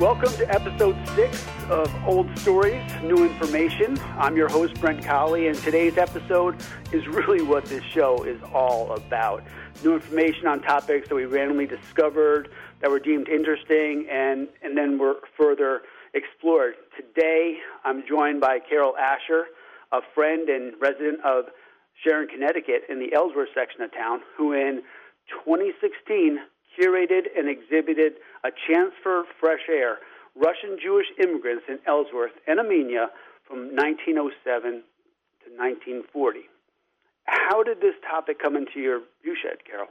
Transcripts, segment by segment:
Welcome to episode 6 of Old Stories, New Information. I'm your host, Brent Colley, and today's episode is really what this show is all about. New information on topics that we randomly discovered, that were deemed interesting, and then were further explored. Today, I'm joined by Carol Asher, a friend and resident of Sharon, Connecticut, in the Ellsworth section of town, who in 2016 curated and exhibited A Chance for Fresh Air, Russian Jewish Immigrants in Ellsworth and Amenia from 1907 to 1940. How did this topic come into your viewshed, Carol?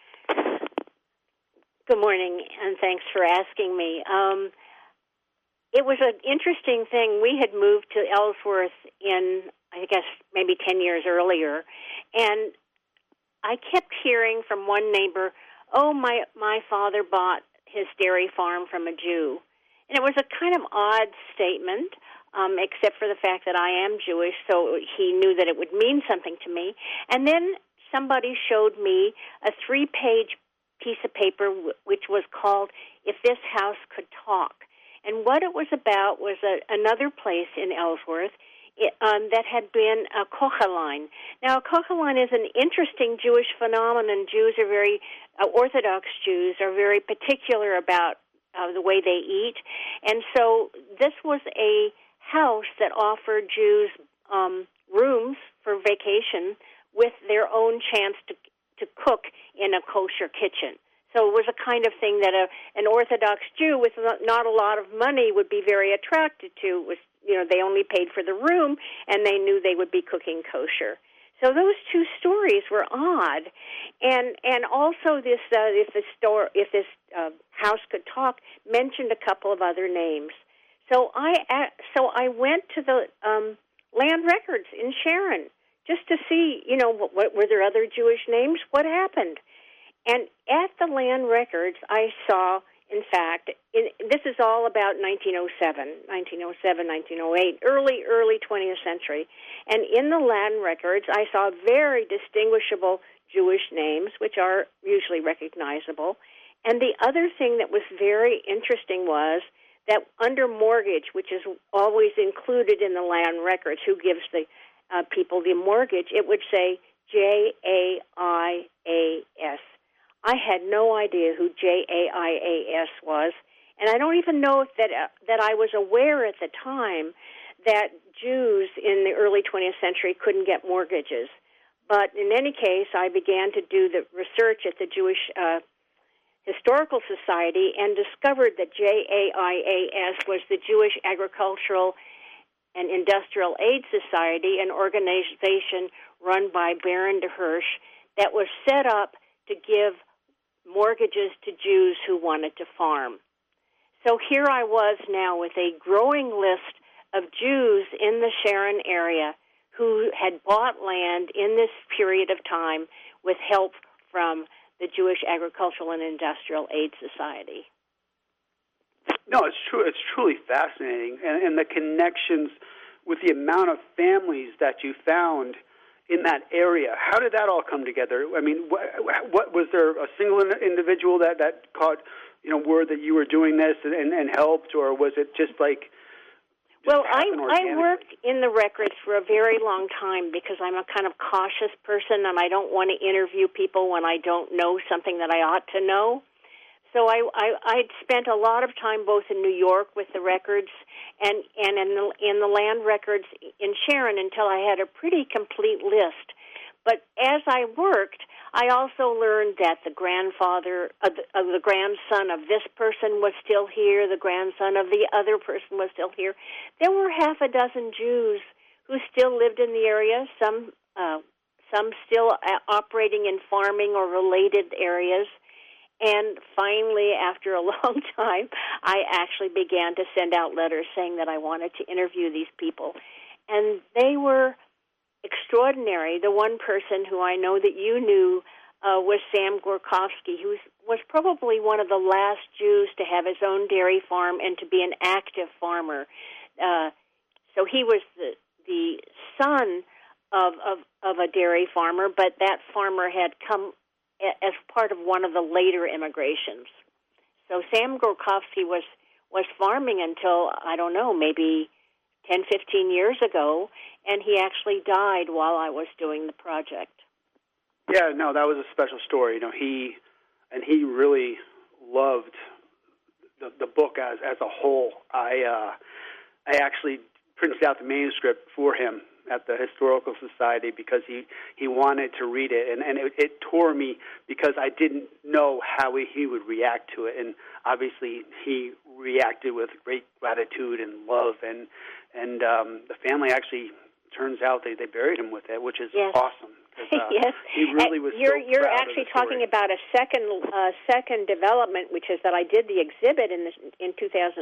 Good morning, and thanks for asking me. It was an interesting thing. We had moved to Ellsworth in, I guess, maybe 10 years earlier, and I kept hearing from one neighbor, oh, my father bought his dairy farm from a Jew. And it was a kind of odd statement, except for the fact that I am Jewish, so he knew that it would mean something to me. And then somebody showed me a 3-page piece of paper which was called If This House Could Talk. And what it was about was another place in Ellsworth that had been a kocheline. Now, a kocheline is an interesting Jewish phenomenon. Jews are very, Orthodox Jews are very particular about the way they eat. And so this was a house that offered Jews rooms for vacation with their own chance to cook in a kosher kitchen. So it was a kind of thing that an Orthodox Jew with not a lot of money would be very attracted to. It was, they only paid for the room, and they knew they would be cooking kosher. So those two stories were odd, and also this if this house could talk mentioned a couple of other names. So I went to the land records in Sharon just to see, what were there other Jewish names? What happened? And at the land records, I saw, in fact, this is all about 1907, 1908, early 20th century. And in the land records, I saw very distinguishable Jewish names, which are usually recognizable. And the other thing that was very interesting was that under mortgage, which is always included in the land records, who gives the people the mortgage, it would say Jaias. I had no idea who Jaias was, and I don't even know that I was aware at the time that Jews in the early 20th century couldn't get mortgages. But in any case, I began to do the research at the Jewish Historical Society and discovered that JAIAS was the Jewish Agricultural and Industrial Aid Society, an organization run by Baron de Hirsch that was set up to give mortgages to Jews who wanted to farm. So here I was now with a growing list of Jews in the Sharon area who had bought land in this period of time with help from the Jewish Agricultural and Industrial Aid Society. No, it's true. It's truly fascinating, and the connections with the amount of families that you found in that area. How did that all come together? I mean, what was there a single individual that caught word that you were doing this and helped, or was it just like? Well, I worked in the records for a very long time because I'm a kind of cautious person, and I don't want to interview people when I don't know something that I ought to know. So I'd spent a lot of time both in New York with the records and in the land records in Sharon until I had a pretty complete list. But as I worked, I also learned that the grandfather, the grandson of this person was still here, the grandson of the other person was still here. There were half a dozen Jews who still lived in the area, some still operating in farming or related areas. And finally, after a long time, I actually began to send out letters saying that I wanted to interview these people. And they were extraordinary. The one person who I know that you knew was Sam Gorkovsky, who was probably one of the last Jews to have his own dairy farm and to be an active farmer. So he was the son of a dairy farmer, but that farmer had come as part of one of the later immigrations. So Sam Gorkovsky was was farming until, I don't know, maybe 10, 15 years ago, and he actually died while I was doing the project. Yeah, no, that was a special story. He really loved the book as a whole. I actually printed out the manuscript for him at the Historical Society because he wanted to read it, and it tore me because I didn't know how he would react to it, and obviously he reacted with great gratitude and love, and the family actually turns out they buried him with it, which is awesome. Yes, he really was. You're actually talking about a second development, which is that I did the exhibit in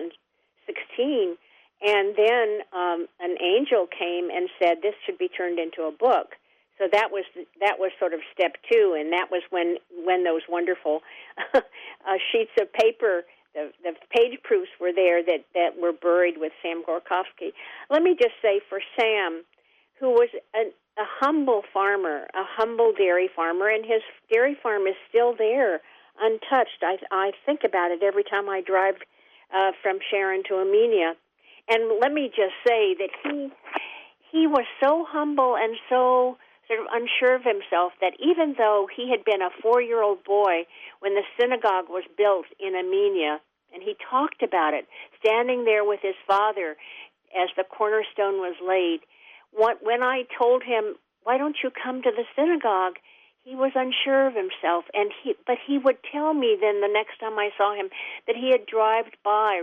2016. And then an angel came and said this should be turned into a book. So that was sort of step 2, and that was when those wonderful sheets of paper, the page proofs were there that were buried with Sam Gorkovsky. Let me just say, for Sam, who was a humble farmer, a humble dairy farmer, and his dairy farm is still there, untouched. I think about it every time I drive from Sharon to Amenia. And let me just say that he was so humble and so sort of unsure of himself that even though he had been a 4-year-old boy when the synagogue was built in Amenia, and he talked about it, standing there with his father as the cornerstone was laid, when I told him, why don't you come to the synagogue, he was unsure of himself. But he would tell me then the next time I saw him that he had driven by,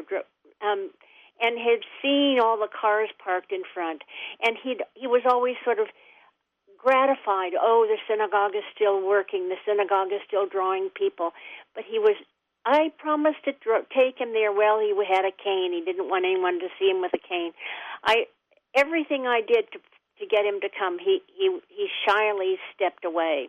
and had seen all the cars parked in front, and he was always sort of gratified. Oh, the synagogue is still working. The synagogue is still drawing people. But I promised to take him there. Well, he had a cane. He didn't want anyone to see him with a cane. Everything I did to get him to come, he shyly stepped away.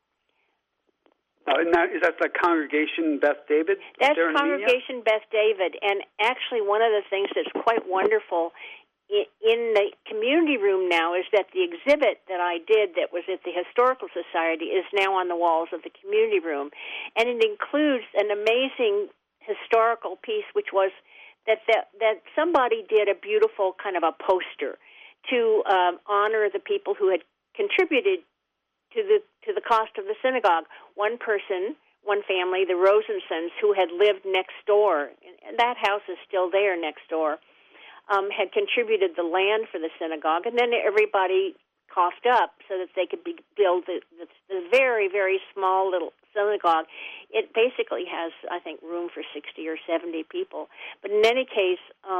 And is that the Congregation Beth David? That's Congregation Beth David. And actually one of the things that's quite wonderful in the community room now is that the exhibit that I did that was at the Historical Society is now on the walls of the community room. And it includes an amazing historical piece, which was that somebody did a beautiful kind of a poster to honor the people who had contributed to the cost of the synagogue. One person, one family, the Rosensons, who had lived next door, and that house is still there next door, had contributed the land for the synagogue, and then everybody coughed up so that they could build the very, very small little synagogue. It basically has, I think, room for 60 or 70 people. But in any case,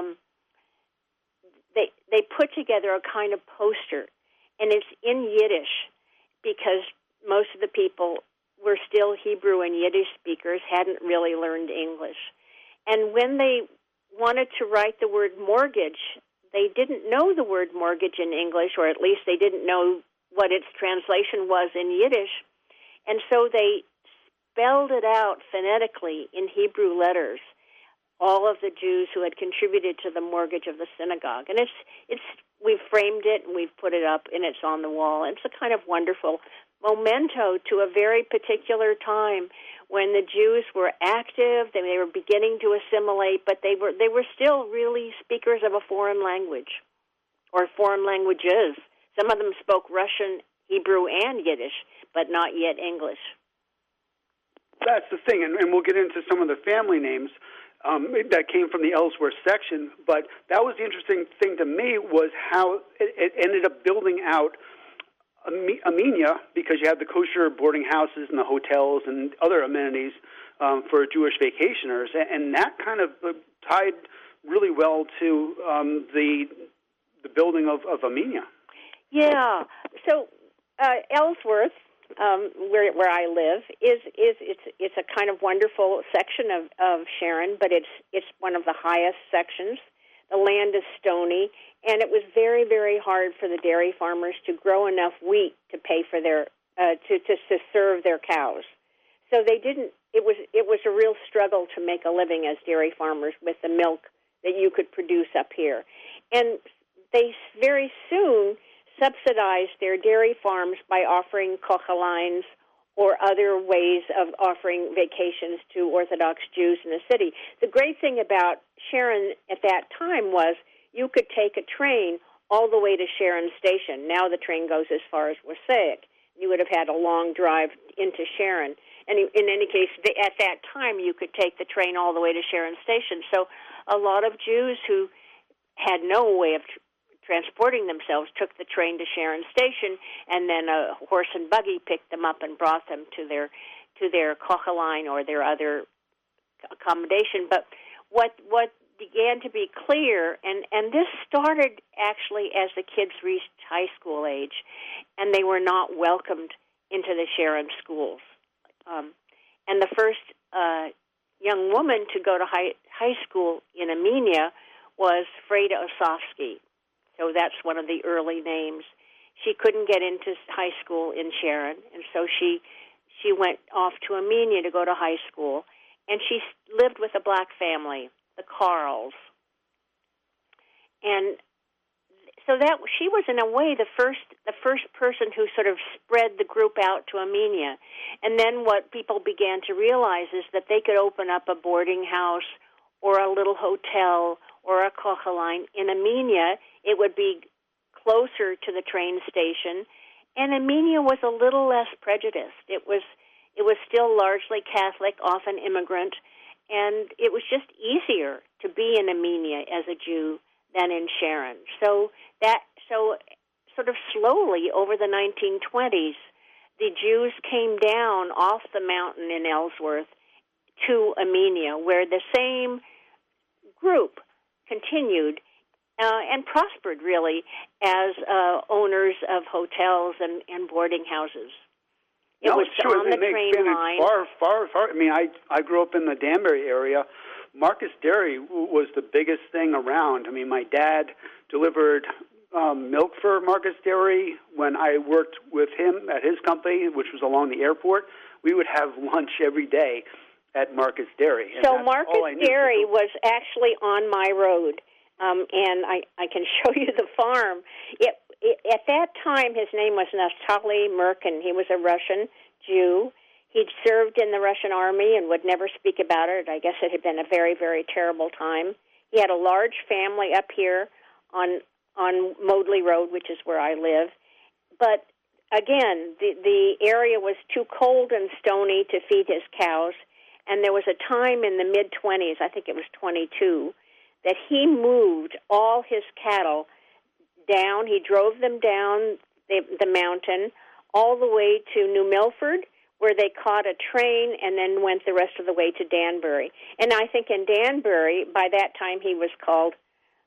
they put together a kind of poster, and it's in Yiddish, because most of the people were still Hebrew and Yiddish speakers, hadn't really learned English. And when they wanted to write the word mortgage, they didn't know the word mortgage in English, or at least they didn't know what its translation was in Yiddish. And so they spelled it out phonetically in Hebrew letters, all of the Jews who had contributed to the mortgage of the synagogue. And we've framed it and we've put it up, and it's on the wall. It's a kind of wonderful memento to a very particular time when the Jews were active, they were beginning to assimilate, but they were still really speakers of a foreign language, or foreign languages. Some of them spoke Russian, Hebrew, and Yiddish, but not yet English. That's the thing, and we'll get into some of the family names that came from the Ellsworth section, but that was the interesting thing to me was how it ended up building out Amenia, because you have the kosher boarding houses and the hotels and other amenities for Jewish vacationers, and that kind of tied really well to the building of Amenia. Yeah. So Ellsworth, where I live, it's a kind of wonderful section of Sharon, but it's one of the highest sections. The land is stony, and it was very, very hard for the dairy farmers to grow enough wheat to pay for their to serve their cows. So they didn't. It was a real struggle to make a living as dairy farmers with the milk that you could produce up here, and they very soon subsidized their dairy farms by offering kocheleins or other ways of offering vacations to Orthodox Jews in the city. The great thing about Sharon at that time was you could take a train all the way to Sharon Station. Now the train goes as far as Wassaic. You would have had a long drive into Sharon. And in any case, at that time, you could take the train all the way to Sharon Station. So a lot of Jews who had no way of transporting themselves took the train to Sharon Station, and then a horse and buggy picked them up and brought them to their kocheline or their other accommodation. But what began to be clear, and this started actually as the kids reached high school age, and they were not welcomed into the Sharon schools. And the first young woman to go to high school in Armenia was Freda Osofsky. So that's one of the early names. She couldn't get into high school in Sharon, and so she went off to Armenia to go to high school, and she lived with a black family, the Carls. And so that she was in a way the first person who sort of spread the group out to Armenia. And then what people began to realize is that they could open up a boarding house or a little hotel or a kocheline in Armenia. It would be closer to the train station, and Armenia was a little less prejudiced. It was still largely Catholic, often immigrant, and it was just easier to be in Armenia as a Jew than in Sharon. So sort of slowly over the 1920s, the Jews came down off the mountain in Ellsworth to Armenia, where the same group continued and prospered, really, as owners of hotels and boarding houses. It was true. on the train line. Far. I mean, I grew up in the Danbury area. Marcus Dairy was the biggest thing around. I mean, my dad delivered milk for Marcus Dairy when I worked with him at his company, which was along the airport. We would have lunch every day at Marcus Dairy. So Marcus Dairy was actually on my road, and I can show you the farm. At that time, his name was Naftali Merkin. He was a Russian Jew. He'd served in the Russian army and would never speak about it. I guess it had been a very, very terrible time. He had a large family up here on Modley Road, which is where I live. But again, the area was too cold and stony to feed his cows. And there was a time in the mid-20s, I think it was 22, that he moved all his cattle down. He drove them down the mountain all the way to New Milford, where they caught a train and then went the rest of the way to Danbury. And I think in Danbury, by that time, he was called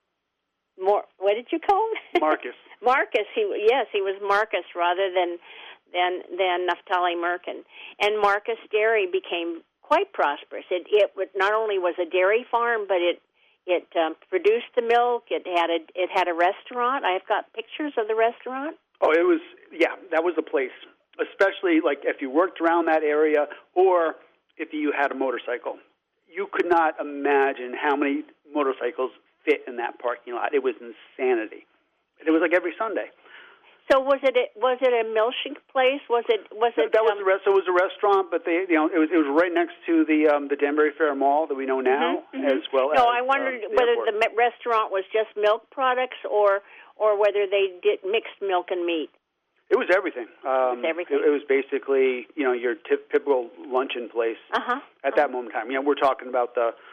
what did you call him? Marcus. Marcus. He was Marcus rather than Naftali Merkin. And Marcus Dairy became quite prosperous. It not only was a dairy farm, but it produced the milk. It had a restaurant. I've got pictures of the restaurant. Oh, that was the place. Especially like if you worked around that area or if you had a motorcycle. You could not imagine how many motorcycles fit in that parking lot. It was insanity. It was like every Sunday. So was it a milkshake place? Was it? That was it was a restaurant, but it was right next to the Danbury Fair Mall that we know now, as well. No, I wondered whether the restaurant was just milk products or whether they did mixed milk and meat. It was everything. It was basically your typical luncheon place at that moment in time. We're talking about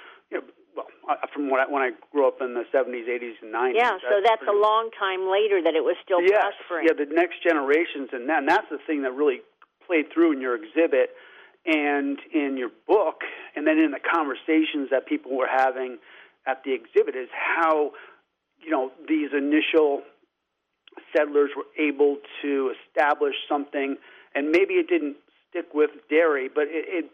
from when I grew up in the 70s, 80s, and 90s. Yeah, so that's a long time later that it was still prospering. Yeah, the next generations, and that's the thing that really played through in your exhibit and in your book, and then in the conversations that people were having at the exhibit is how, these initial settlers were able to establish something, and maybe it didn't stick with dairy, but it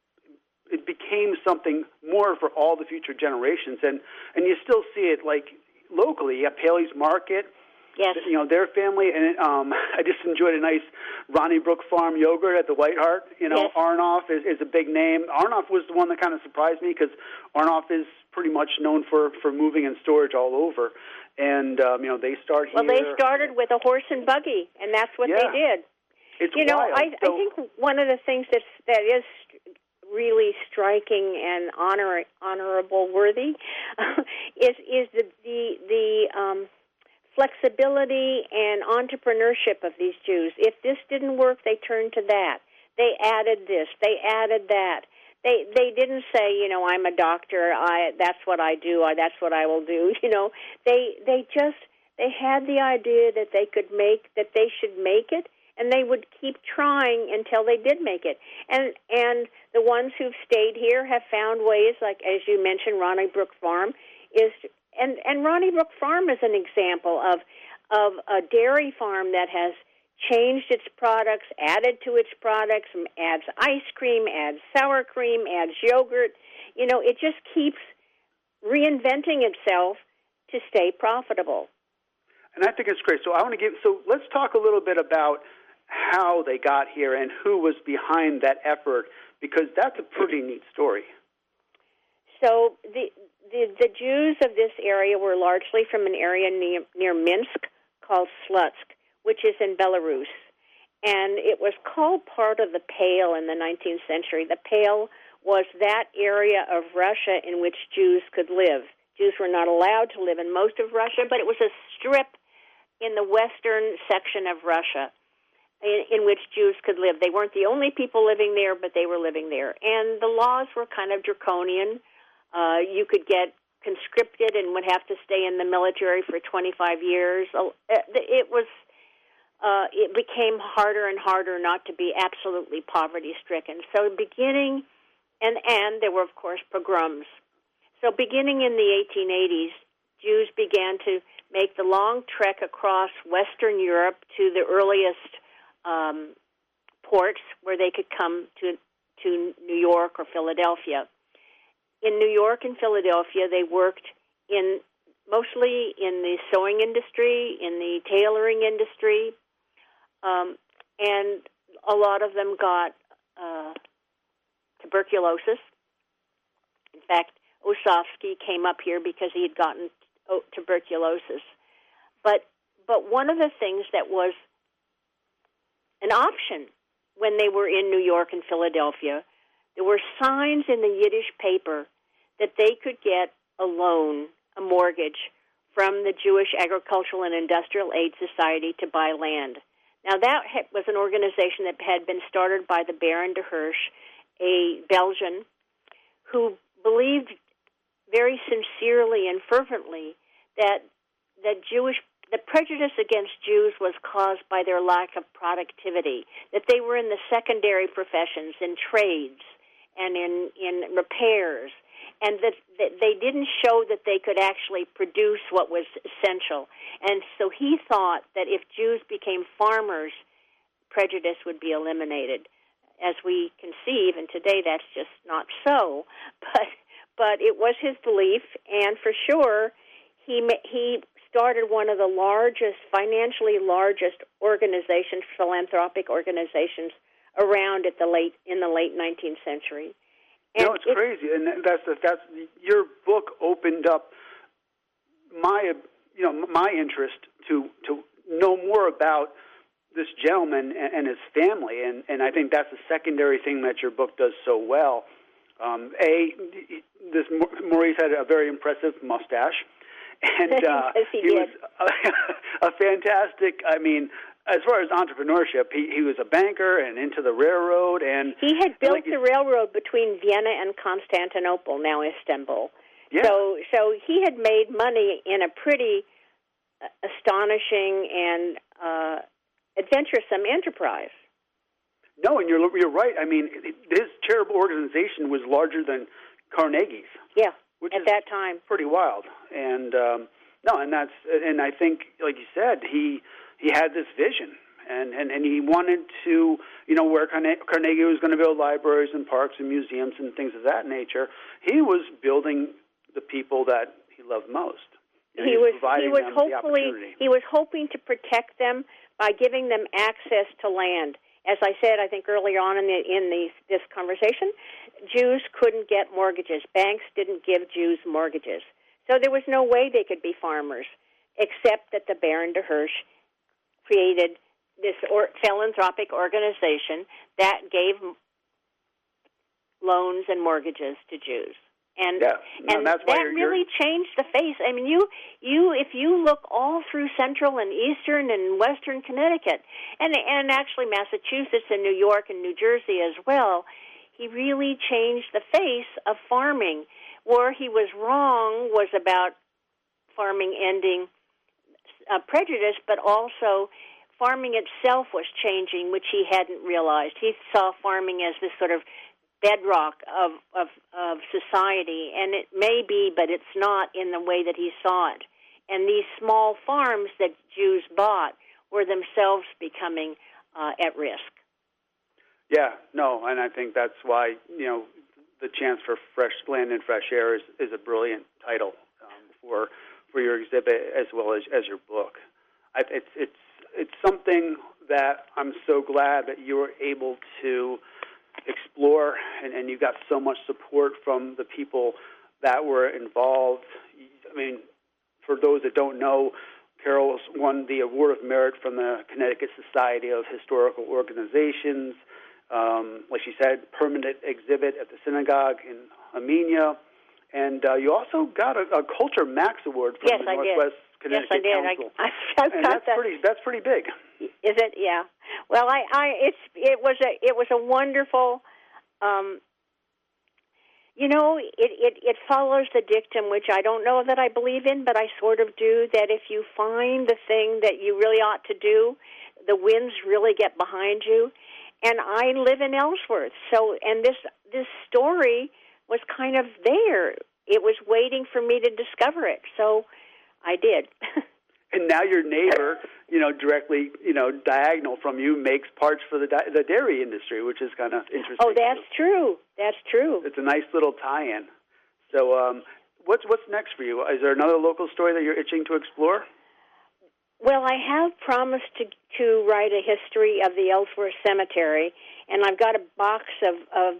became something more for all the future generations, and you still see it like locally at Paley's Market. Yes, their family, and I just enjoyed a nice Ronnie Brook Farm yogurt at the White Hart. Yes. Arnoff is a big name. Arnoff was the one that kind of surprised me because Arnoff is pretty much known for moving and storage all over, and they start here. Well, they started with a horse and buggy, and that's what they did. It's wild. I think one of the things that is really striking and honorable worthy is the flexibility and entrepreneurship of these Jews. If this didn't work, they turned to that. They added this. They added that. They didn't say, I'm a doctor. That's what I do. That's what I will do. They had the idea that they should make it, and they would keep trying until they did make it. And the ones who've stayed here have found ways, like as you mentioned, Ronnie Brook Farm and Ronnie Brook Farm is an example of a dairy farm that has changed its products, added to its products, adds ice cream, adds sour cream, adds yogurt. It just keeps reinventing itself to stay profitable. And I think it's great. So let's talk a little bit about how they got here and who was behind that effort, because that's a pretty neat story. So the Jews of this area were largely from an area near Minsk called Slutsk, which is in Belarus. And it was called part of the Pale in the 19th century. The Pale was that area of Russia in which Jews could live. Jews were not allowed to live in most of Russia, but it was a strip in the western section of Russia in which Jews could live. They weren't the only people living there, but they were living there. And the laws were kind of draconian. You could get conscripted and would have to stay in the military for 25 years. It became harder and harder not to be absolutely poverty-stricken. So beginning, and there were, of course, pogroms. So beginning in the 1880s, Jews began to make the long trek across Western Europe to the earliest ports where they could come to New York or Philadelphia. In New York and Philadelphia, they worked mostly in the sewing industry, in the tailoring industry, and a lot of them got tuberculosis. In fact, Ossowski came up here because he had gotten tuberculosis. But one of the things that was an option when they were in New York and Philadelphia, there were signs in the Yiddish paper that they could get a loan, a mortgage, from the Jewish Agricultural and Industrial Aid Society to buy land. Now, that was an organization that had been started by the Baron de Hirsch, a Belgian, who believed very sincerely and fervently that the prejudice against Jews was caused by their lack of productivity, that they were in the secondary professions, in trades, and in repairs, and that they didn't show that they could actually produce what was essential. And so he thought that if Jews became farmers, prejudice would be eliminated. As we conceive, and today that's just not so, but it was his belief, and for sure he started one of the financially largest organizations, philanthropic organizations, around in the late 19th century. And it's crazy, and that's your book opened up my interest to know more about this gentleman and his family, and I think that's the secondary thing that your book does so well. This Maurice had a very impressive mustache, and he was a fantastic. I mean, as far as entrepreneurship, he was a banker and into the railroad, and he had built the railroad between Vienna and Constantinople, now Istanbul. Yeah. So he had made money in a pretty astonishing and adventuresome enterprise. No, and you're right. I mean, his charitable organization was larger than Carnegie's. Yeah, which at is that time, pretty wild. And and I think, like you said, he had this vision, and he wanted to, where Carnegie was going to build libraries and parks and museums and things of that nature. He was building the people that he loved most. He was hoping to protect them by giving them access to land. As I said, I think earlier on in this conversation, Jews couldn't get mortgages. Banks didn't give Jews mortgages. So there was no way they could be farmers, except that the Baron de Hirsch created philanthropic organization that gave loans and mortgages to Jews. And that's that really changed the face. I mean, if you look all through central and eastern and western Connecticut, and actually Massachusetts and New York and New Jersey as well, he really changed the face of farming. Where he was wrong was about farming ending prejudice, but also farming itself was changing, which he hadn't realized. He saw farming as this sort of bedrock of society, and it may be, but it's not in the way that he saw it. And these small farms that Jews bought were themselves becoming at risk. Yeah, no, and I think that's why, the chance for fresh land and fresh air is a brilliant title for your exhibit as well as your book. It's something that I'm so glad that you were able to explore, and you got so much support from the people that were involved. I mean, for those that don't know, Carol's won the Award of Merit from the Connecticut Society of Historical Organizations. Like she said, permanent exhibit at the synagogue in Armenia. And you also got a Culture Max Award from the Northwest Connecticut Council. I got that. That's pretty big. Is it? Yeah. Well, it was a wonderful. It follows the dictum, which I don't know that I believe in, but I sort of do. That if you find the thing that you really ought to do, the winds really get behind you. And I live in Ellsworth, and this story was kind of there. It was waiting for me to discover it, so I did. And now your neighbor, directly, diagonal from you, makes parts for the dairy industry, which is kind of interesting. Oh, that's true. That's true. It's a nice little tie-in. So, what's next for you? Is there another local story that you're itching to explore? Well, I have promised to write a history of the Ellsworth Cemetery, and I've got a box of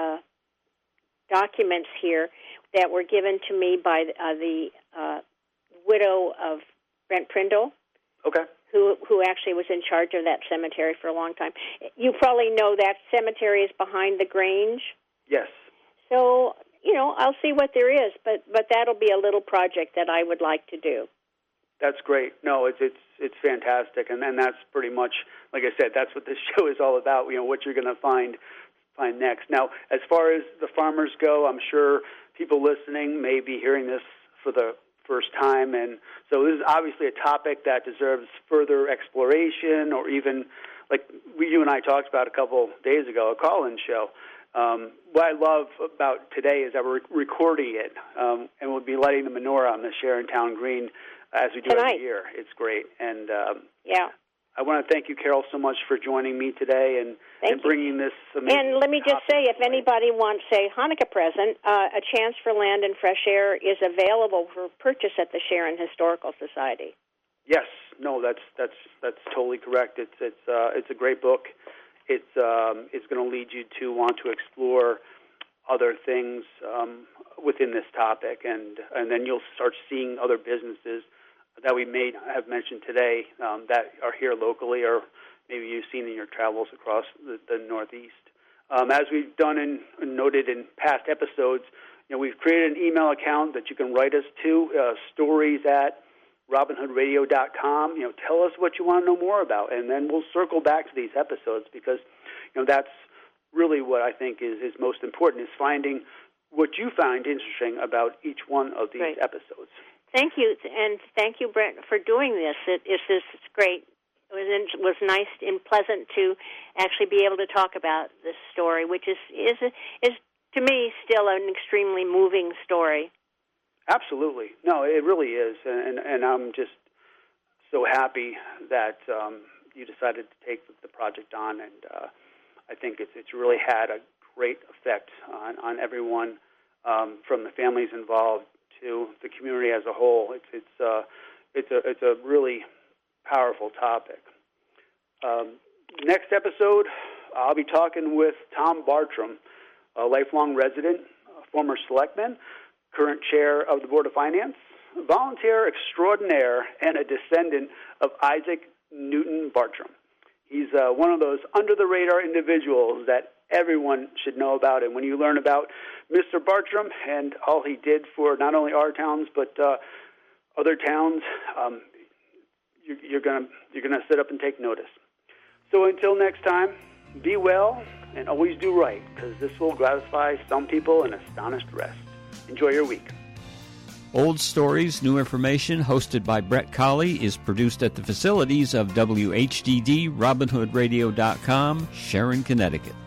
documents here that were given to me by the widow of Brent Prindle. Okay. Who actually was in charge of that cemetery for a long time. You probably know that cemetery is behind the Grange. Yes. So, I'll see what there is, but that'll be a little project that I would like to do. That's great. No, it's fantastic, and that's pretty much, like I said, that's what this show is all about. What you're going to find next. Now, as far as the farmers go, I'm sure people listening may be hearing this for the first time, and so this is obviously a topic that deserves further exploration, or even like you and I talked about a couple days ago, a call-in show. What I love about today is that we're recording it, and we'll be lighting the menorah on the Sharon Town Green as we do every year. It's great. And I want to thank you, Carol, so much for joining me today and bringing this amazing And let me just say, if anybody wants a Hanukkah present, A Chance for Land and Fresh Air is available for purchase at the Sharon Historical Society. Yes. No, that's totally correct. It's a great book. It's going to lead you to want to explore other things within this topic, and then you'll start seeing other businesses that we may have mentioned today that are here locally, or maybe you've seen in your travels across the Northeast. As we've done and noted in past episodes, we've created an email account that you can write us to, stories@robinhoodradio.com. Tell us what you want to know more about, and then we'll circle back to these episodes, because that's really what I think is most important, is finding what you find interesting about each one of these episodes. Thank you, and thank you, Brent, for doing this. It's great. It was nice and pleasant to actually be able to talk about this story, which is to me still an extremely moving story. Absolutely. No, it really is, and I'm just so happy that you decided to take the project on, and I think it's really had a great effect on everyone, from the families involved to the community as a whole. It's a really powerful topic. Next episode, I'll be talking with Tom Bartram, a lifelong resident, a former selectman, current chair of the Board of Finance, volunteer extraordinaire, and a descendant of Isaac Newton Bartram. He's one of those under-the-radar individuals that everyone should know about. And when you learn about Mr. Bartram and all he did for not only our towns but other towns, you're gonna sit up and take notice. So until next time, be well and always do right, because this will gratify some people and astonish the rest. Enjoy your week. Old Stories, New Information, hosted by Brett Colley, is produced at the facilities of WHDD, RobinHoodRadio.com, Sharon, Connecticut.